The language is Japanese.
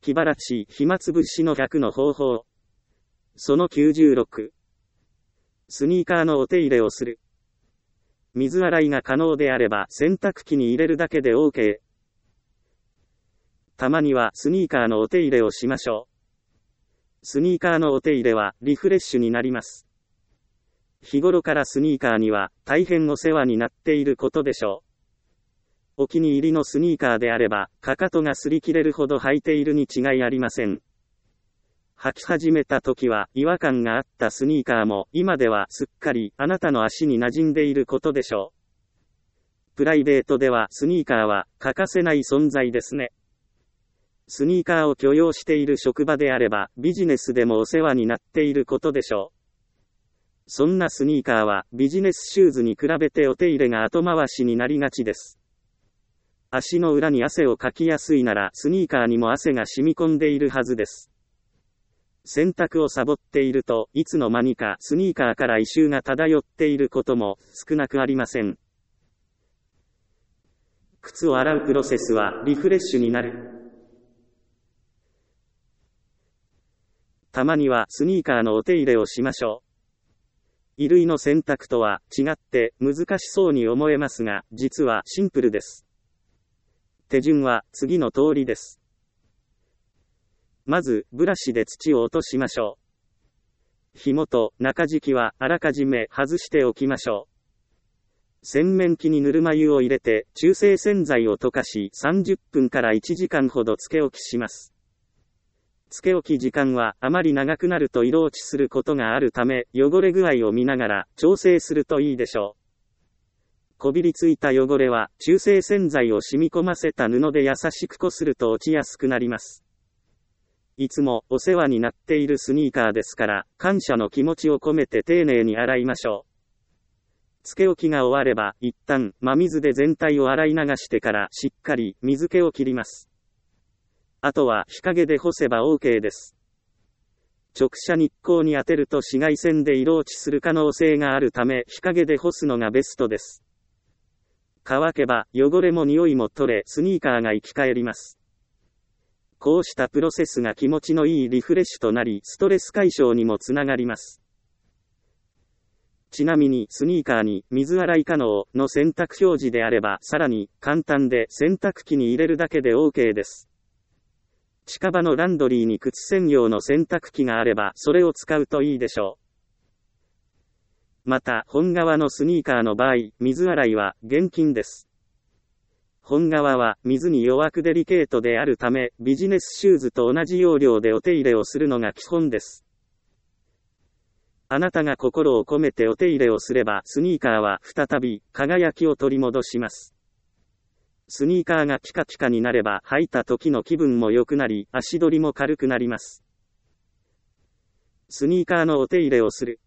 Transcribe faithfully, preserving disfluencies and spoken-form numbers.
気晴らし、暇つぶしのひゃくの方法。そのきゅうじゅうろく。スニーカーのお手入れをする。水洗いが可能であれば洗濯機に入れるだけで OK。たまにはスニーカーのお手入れをしましょう。スニーカーのお手入れはリフレッシュになります。日頃からスニーカーには大変お世話になっていることでしょう。お気に入りのスニーカーであれば、かかとが擦り切れるほど履いているに違いありません。履き始めた時は違和感があったスニーカーも、今ではすっかりあなたの足に馴染んでいることでしょう。プライベートではスニーカーは欠かせない存在ですね。スニーカーを許容している職場であれば、ビジネスでもお世話になっていることでしょう。そんなスニーカーはビジネスシューズに比べてお手入れが後回しになりがちです。足の裏に汗をかきやすいなら、スニーカーにも汗が染み込んでいるはずです。洗濯をサボっていると、いつの間にかスニーカーから異臭が漂っていることも少なくありません。靴を洗うプロセスはリフレッシュになる。たまにはスニーカーのお手入れをしましょう。衣類の洗濯とは違って難しそうに思えますが、実はシンプルです。手順は次の通りです。まず、ブラシで土を落としましょう。紐と中敷きはあらかじめ外しておきましょう。洗面器にぬるま湯を入れて中性洗剤を溶かしさんじゅっぷんからいちじかんほどつけ置きします。つけ置き時間はあまり長くなると色落ちすることがあるため、汚れ具合を見ながら調整するといいでしょう。こびりついた汚れは中性洗剤を染み込ませた布で優しくこすると落ちやすくなります。いつもお世話になっているスニーカーですから、感謝の気持ちを込めて丁寧に洗いましょう。つけ置きが終われば、一旦真水で全体を洗い流してからしっかり水気を切ります。あとは日陰で干せば OK です。直射日光に当てると紫外線で色落ちする可能性があるため、日陰で干すのがベストです。乾けば汚れも匂いも取れ、スニーカーが生き返ります。こうしたプロセスが気持ちのいいリフレッシュとなり、ストレス解消にもつながります。ちなみにスニーカーに水洗い可能の洗濯表示であれば、さらに簡単で洗濯機に入れるだけで OK です。近場のランドリーに靴専用の洗濯機があれば、それを使うといいでしょう。また、本革のスニーカーの場合、水洗いは厳禁です。本革は水に弱くデリケートであるため、ビジネスシューズと同じ要領でお手入れをするのが基本です。あなたが心を込めてお手入れをすれば、スニーカーは再び輝きを取り戻します。スニーカーがピカピカになれば、履いた時の気分も良くなり、足取りも軽くなります。スニーカーのお手入れをする。